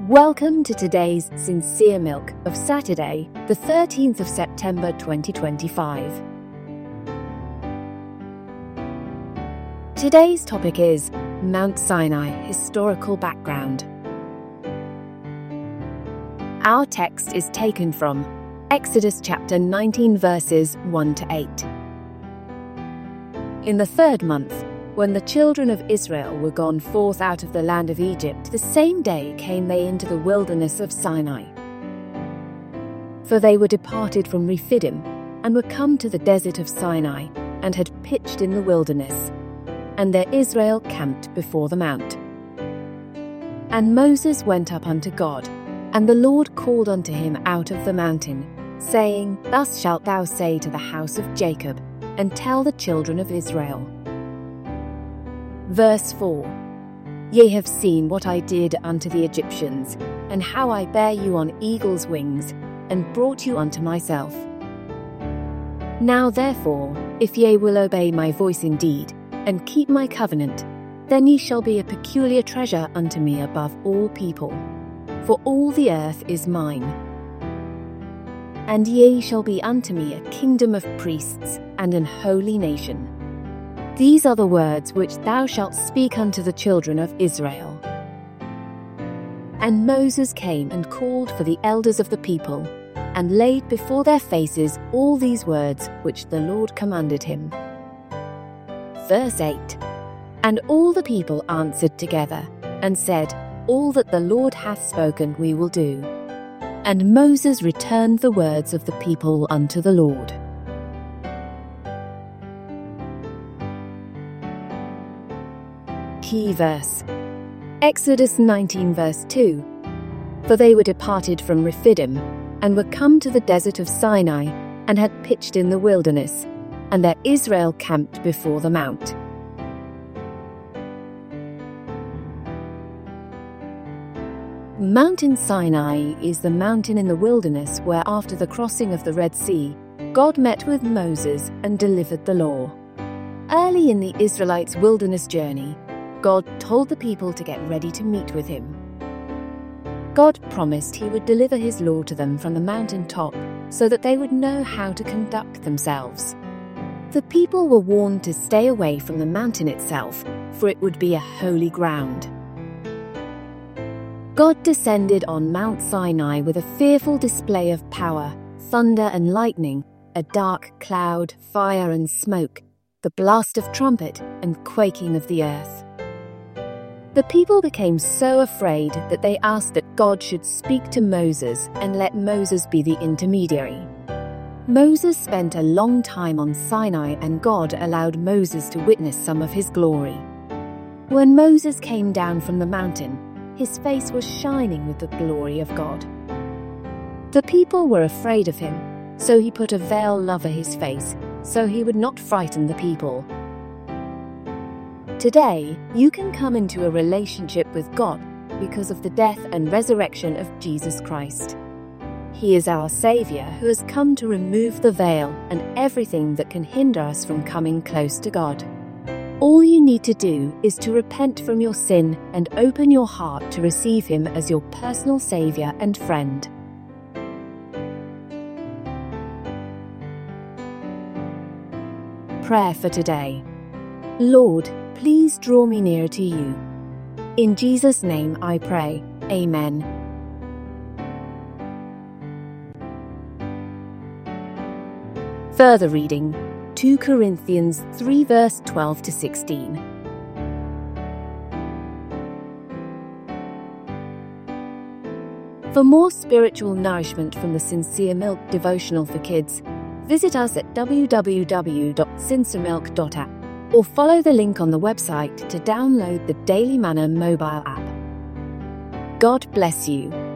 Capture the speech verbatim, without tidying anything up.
Welcome to today's Sincere Milk of Saturday, the thirteenth of September twenty twenty-five. Today's topic is Mount Sinai Historical Background. Our text is taken from Exodus chapter nineteen verses one to eight. In the third month, when the children of Israel were gone forth out of the land of Egypt, the same day came they into the wilderness of Sinai. For they were departed from Rephidim, and were come to the desert of Sinai, and had pitched in the wilderness. And there Israel camped before the mount. And Moses went up unto God, and the Lord called unto him out of the mountain, saying, Thus shalt thou say to the house of Jacob, and tell the children of Israel. Verse four. Ye have seen what I did unto the Egyptians, and how I bare you on eagle's wings, and brought you unto myself. Now therefore, if ye will obey my voice indeed, and keep my covenant, then ye shall be a peculiar treasure unto me above all people. For all the earth is mine. And ye shall be unto me a kingdom of priests, and an holy nation. These are the words which thou shalt speak unto the children of Israel. And Moses came and called for the elders of the people, and laid before their faces all these words which the Lord commanded him. Verse eight. And all the people answered together, and said, All that the Lord hath spoken we will do. And Moses returned the words of the people unto the Lord. Key verse. Exodus nineteen verse two. For they were departed from Rephidim, and were come to the desert of Sinai, and had pitched in the wilderness, and there Israel camped before the mount. Mountain Sinai is the mountain in the wilderness where, after the crossing of the Red Sea, God met with Moses and delivered the law. Early in the Israelites' wilderness journey, God told the people to get ready to meet with him. God promised he would deliver his law to them from the mountain top so that they would know how to conduct themselves. The people were warned to stay away from the mountain itself, for it would be a holy ground. God descended on Mount Sinai with a fearful display of power, thunder and lightning, a dark cloud, fire and smoke, the blast of trumpet and quaking of the earth. The people became so afraid that they asked that God should speak to Moses and let Moses be the intermediary. Moses spent a long time on Sinai, and God allowed Moses to witness some of his glory. When Moses came down from the mountain, his face was shining with the glory of God. The people were afraid of him, so he put a veil over his face, so he would not frighten the people. Today, you can come into a relationship with God because of the death and resurrection of Jesus Christ. He is our Saviour who has come to remove the veil and everything that can hinder us from coming close to God. All you need to do is to repent from your sin and open your heart to receive Him as your personal Saviour and friend. Prayer for today. Lord, please draw me nearer to you. In Jesus' name I pray. Amen. Further reading, Second Corinthians three verse twelve to sixteen. For more spiritual nourishment from the Sincere Milk devotional for kids, visit us at w w w dot sinceremilk dot app. or follow the link on the website to download the Daily Manna mobile app. God bless you.